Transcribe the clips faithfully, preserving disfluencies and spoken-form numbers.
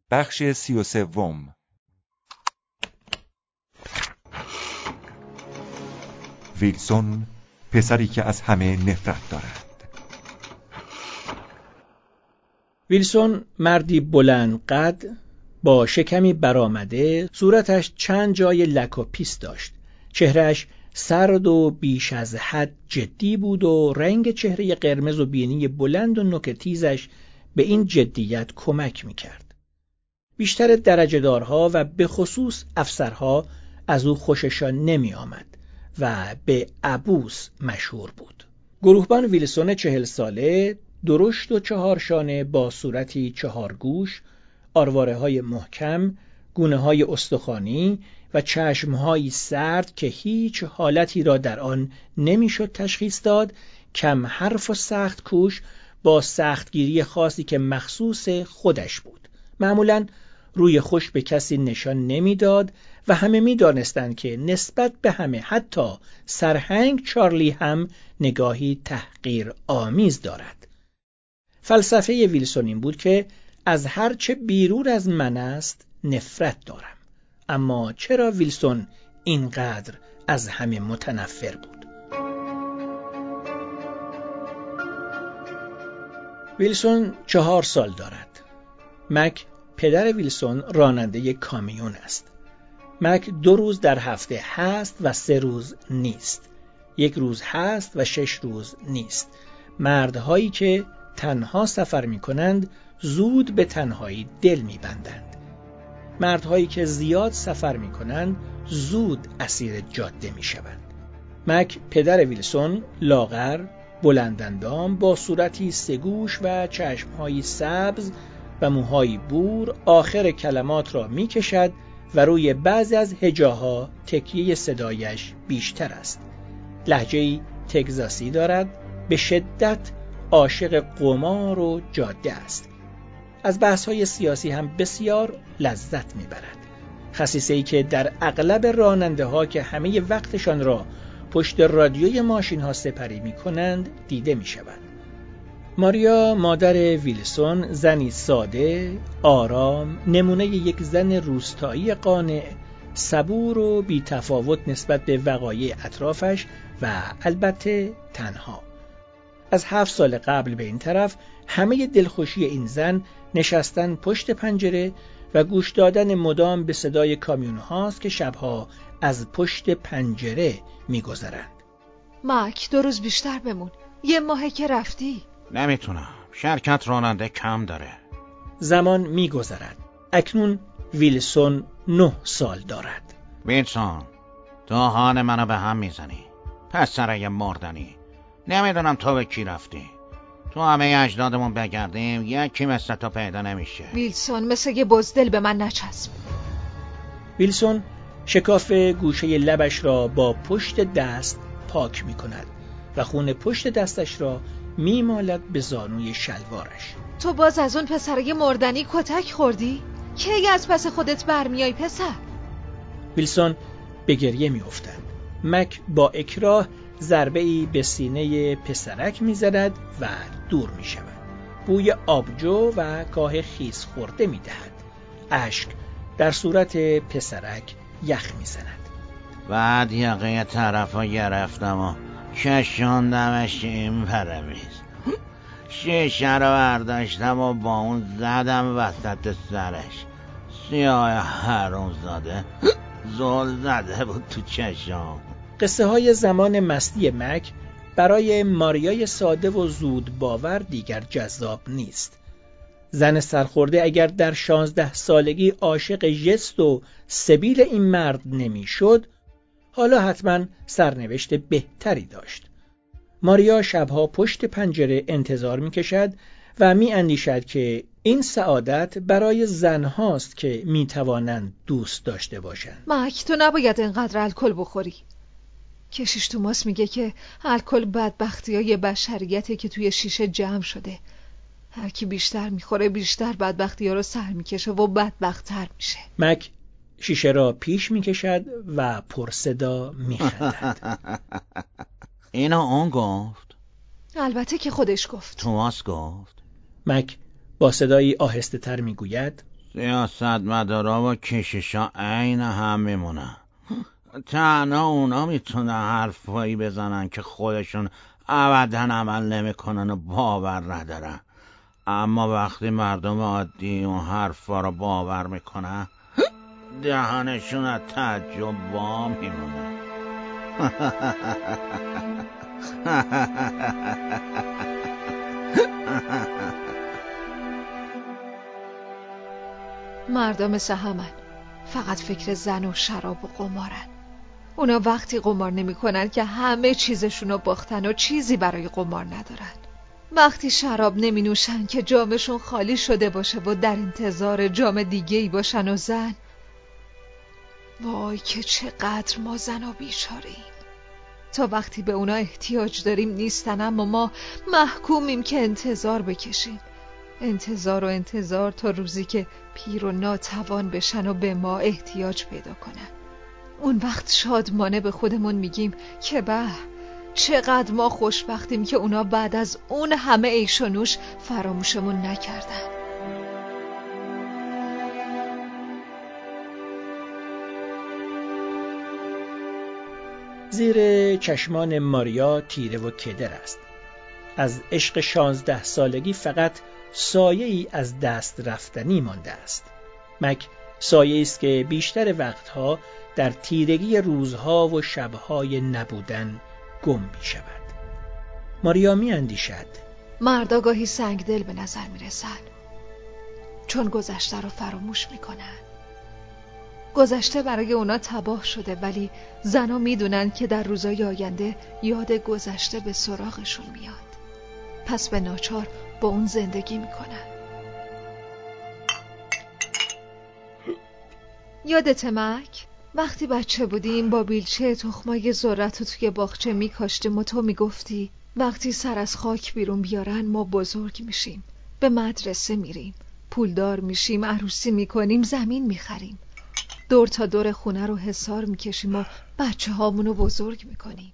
بخش سی و سوم. ویلسون، پسری که از همه نفرت دارد. ویلسون مردی بلند قد با شکمی برآمده، صورتش چند جای لک و پیس داشت. چهرهش سرد و بیش از حد جدی بود و رنگ چهره قرمز و بینی بلند و نوک تیزش به این جدیت کمک میکرد. بیشتر درجه‌دارها و به خصوص افسرها از او خوششان نمی آمد و به عبوس مشهور بود. گروهبان ویلسون چهل ساله، درشت و چهارشانه با صورتی چهارگوش، آرواره های محکم، گونه های استخوانی و چشم های سرد که هیچ حالتی را در آن نمیشد تشخیص داد، کم حرف و سخت کوش با سختگیری خاصی که مخصوص خودش بود. معمولاً روی خوش به کسی نشان نمیداد و همه میدانستند که نسبت به همه، حتی سرهنگ چارلی هم نگاهی تحقیر آمیز دارد. فلسفه ویلسون این بود که از هر چه بیرون از من است نفرت دارم. اما چرا ویلسون اینقدر از همه متنفر بود؟ ویلسون چهار سال دارد. مک پدر ویلسون راننده کامیون است. مک دو روز در هفته هست و سه روز نیست. یک روز هست و شش روز نیست. مردهایی که تنها سفر می کنند زود به تنهایی دل می بندند. مردهایی که زیاد سفر می کنند زود اسیر جاده می شوند. مک پدر ویلسون لاغر، بلنداندام، با صورتی سگوش و چشمهایی سبز و موهایی بور آخر کلمات را می کشد و روی بعضی از هجاها تکیه صدایش بیشتر است. لهجه‌ای تگزاسی دارد، به شدت عاشق قمار و جاده است. از بحث‌های سیاسی هم بسیار لذت می‌برد. خصیصه‌ای که در اغلب راننده‌ها که همه وقتشان را پشت رادیوی ماشین‌ها سپری می‌کنند دیده می‌شود. ماریا مادر ویلسون زنی ساده، آرام، نمونه یک زن روستایی قانع، صبور و بی‌تفاوت نسبت به وقایع اطرافش و البته تنها. از هفت سال قبل به این طرف همه دلخوشی این زن نشستن پشت پنجره و گوش دادن مدام به صدای کامیون هاست که شبها از پشت پنجره می‌گذرند. مک دو روز بیشتر بمون. یه ماهه که رفتی. نمیتونم. شرکت راننده کم داره. زمان می‌گذرد. اکنون ویلسون نه سال دارد. ویلسون، تو حال منو به هم میزنی. پسرای مردنی. نمیدونم تو به کی رفتی. تو همه اجدادمون بگردیم یکی مثل تو پیدا نمیشه. ویلسون، مثل یه بزدل به من نچسب. ویلسون شکاف گوشه لبش را با پشت دست پاک می کند و خون پشت دستش را می مالد به زانوی شلوارش. تو باز از اون پسرای مردنی کتک خوردی؟ کی از پس خودت برمیای پسر؟ ویلسون به گریه می افتد. مک با اکراه ضربه‌ای به سینه پسرک می‌زند و دور می‌شود. بوی آبجو و کاه خیس خورده می‌دهد. اشک در صورت پسرک یخ می‌زند. بعد یقه طرفا گرفتم و کشوندمش این پرمیز. شیشه رو برداشتم و با اون زدم وسط سرش. سیاه حروم زاده زل زده بود تو چشام. قصه های زمان مستی مک برای ماریای ساده و زود باور دیگر جذاب نیست. زن سرخورده اگر در شانزده سالگی عاشق ژست و سبیل این مرد نمیشد، حالا حتما سرنوشت بهتری داشت. ماریا شبها پشت پنجره انتظار میکشد و میاندیشد که این سعادت برای زنهاست که میتوانند دوست داشته باشند. مک، تو نباید اینقدر الکل بخوری. کشیش توماس میگه که الکل بدبختیای بشریته که توی شیشه جمع شده. هر کی بیشتر میخوره بیشتر بدبختی‌ها رو سر میکشه و بدبخت‌تر میشه. مک شیشه را پیش میکشد و پرصدا میخندد. اینو اون گفت؟ البته که خودش گفت. توماس گفت؟ مک با صدایی آهسته تر میگوید سیاستمدارا و کشیشا عین هم میمونن. تنها اونا میتونن حرفایی بزنن که خودشون ابدا عمل نمیکنن و باور ندارن، اما وقتی مردم عادی اون حرفا رو باور میکنن دهنشون از تعجب وا میمونه. مردم مثل همن، فقط فکر زن و شراب و قمارن. اونا وقتی قمار نمی کنن که همه چیزشونو باختن و چیزی برای قمار ندارن. وقتی شراب نمی نوشن که جامشون خالی شده باشه و در انتظار جام دیگه‌ای باشن و زن. وای که چقدر ما زن و بیچاره‌ایم. تا وقتی به اونا احتیاج داریم نیستن، اما ما محکومیم که انتظار بکشیم. انتظار و انتظار تا روزی که پیر و ناتوان بشن و به ما احتیاج پیدا کنن. اون وقت شادمانه به خودمون میگیم که به چقدر ما خوشبختیم که اونا بعد از اون همه عیش و نوش فراموشمون نکردن. زیر چشمان ماریا تیره و کدر است. از عشق شانزده سالگی فقط سایه‌ای از دست رفتنی مانده است. مک سایه‌ای است که بیشتر وقتها در تیرگی روزها و شبهای نبودن گم می شود. ماریا می اندیشد مردا گاهی سنگدل به نظر می رسن، چون گذشته رو فراموش می کنن. گذشته برای اونا تباه شده، ولی زنا می دونن که در روزای آینده یاد گذشته به سراغشون میاد. پس به ناچار با اون زندگی می کنن. یادت مک؟ وقتی بچه بودیم با بیلچه تخمای ذرت رو توی باغچه میکاشتیم و تو میگفتی وقتی سر از خاک بیرون بیارن ما بزرگ میشیم، به مدرسه میریم، پولدار میشیم، عروسی میکنیم، زمین میخریم، دور تا دور خونه رو حصار میکشیم و بچه هامونو بزرگ میکنیم.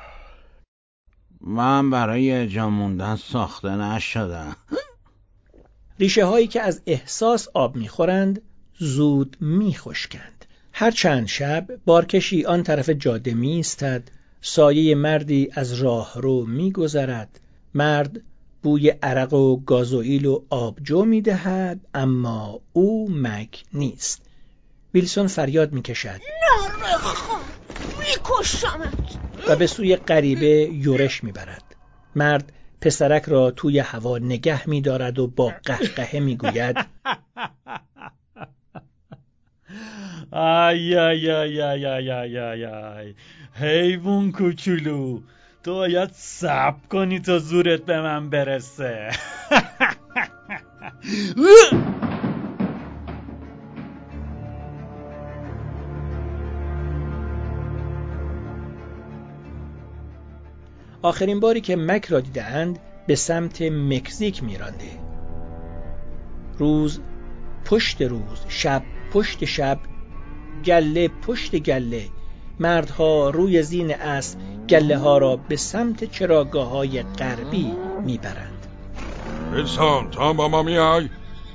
من برای جا موندن ساخته نشدم. ریشه هایی که از احساس آب میخورند زود میخشکند. هر چند شب بارکشی آن طرف جاده می ایستد، سایه مردی از راه رو می گذرد. مرد بوی عرق و گازوئیل و آبجو می دهد، اما او مک نیست. ویلسون فریاد می کشد نرخم می کشمت و به سوی غریبه یورش می برد. مرد پسرک را توی هوا نگه می دارد و با قهقهه می گوید آی آی آی آی آی آی آی آی حیوان کوچولو، تو باید صبر کنی تا زورت به من برسه. آخرین باری که مک را دیدند به سمت مکزیک می رانده. روز پشت روز، شب پشت شب، گله پشت گله، مردها روی زین اسب گله ها را به سمت چراگاه های غربی می برند. ویلسون، تو هم با ما میای؟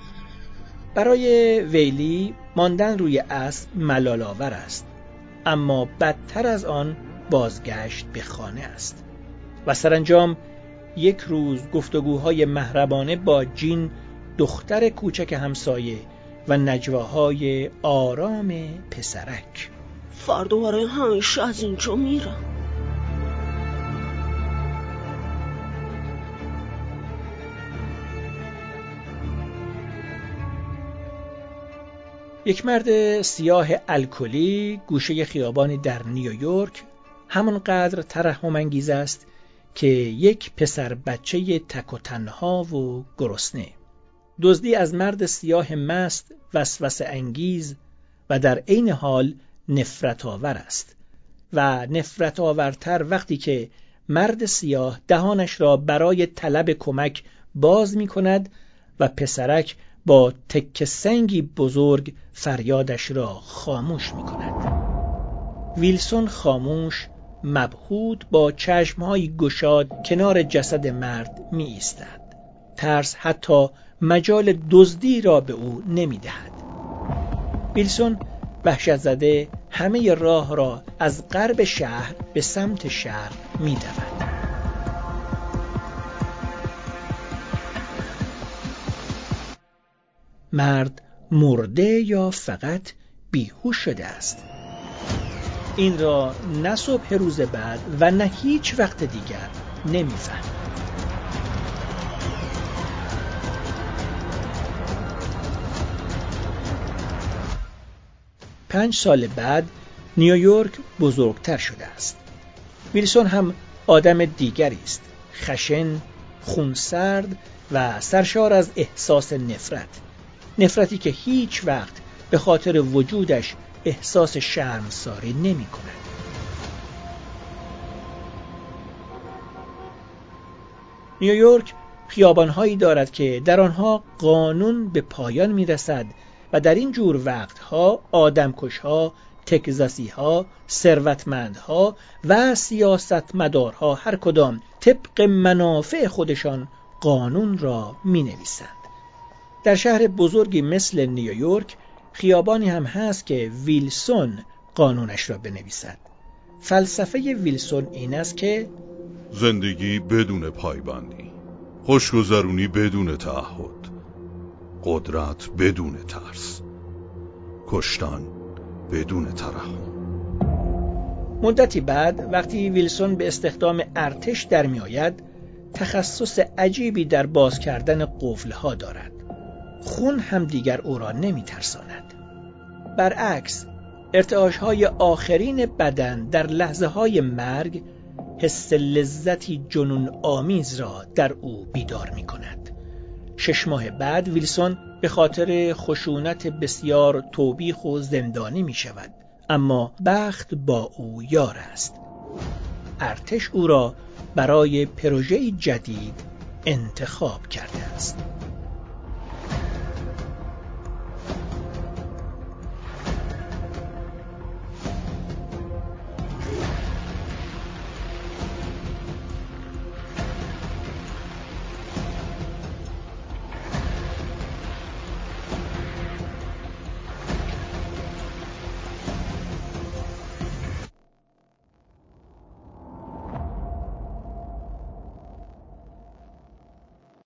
برای ویلی ماندن روی اسب ملال آور است، اما بدتر از آن بازگشت به خانه است. و سرانجام یک روز گفتگوهای محرمانه با جین، دختر کوچک همسایه، و نجواهای آرام پسرک. فردا برای همیشه از اینجا میرم. یک مرد سیاه الکلی گوشه خیابانی در نیویورک همانقدر ترحم انگیز است که یک پسر بچه تک و تنها و گرسنه. دزدی از مرد سیاه مست وسوسه انگیز و در عین حال نفرت آور است و نفرت آورتر وقتی که مرد سیاه دهانش را برای طلب کمک باز می کند و پسرک با تک سنگی بزرگ فریادش را خاموش می کند. ویلسون خاموش، مبهوت، با چشمهای گشاد کنار جسد مرد می ایستد. ترس حتی مجال دزدی را به او نمی‌دهد. ویلسون وحشت زده همه راه را از غرب شهر به سمت شرق می‌دود. مرد مرده یا فقط بیهوش شده است. این را نه صبح روز بعد و نه هیچ وقت دیگر نمی‌فهمد. پنج سال بعد نیویورک بزرگتر شده است. ویلسون هم آدم دیگری است، خشن، خونسرد و سرشار از احساس نفرت. نفرتی که هیچ وقت به خاطر وجودش احساس شرمساری نمی کند. نیویورک خیابان‌هایی دارد که در آنها قانون به پایان می‌رسد و در این جور وقتها آدمکش‌ها، تگزاسی‌ها، ثروتمندها و سیاستمدارها هر کدام طبق منافع خودشان قانون را می‌نویسند. در شهر بزرگی مثل نیویورک خیابانی هم هست که ویلسون قانونش را بنویسد. فلسفه ویلسون این است که زندگی بدون پایبندی، خوشگذرونی بدون تعهد، قدرت بدون ترس، کشتن بدون ترحم. مدتی بعد وقتی ویلسون به استخدام ارتش در می آید، تخصص عجیبی در باز کردن قفل‌ها دارد. خون هم دیگر او را نمی ترساند. برعکس، ارتعاش‌های آخرین بدن در لحظه‌های مرگ حس لذتی جنون آمیز را در او بیدار می کند. شش ماه بعد ویلسون به خاطر خشونت بسیار توبیخ و زندانی می شود، اما بخت با او یار است. ارتش او را برای پروژه‌ای جدید انتخاب کرده است.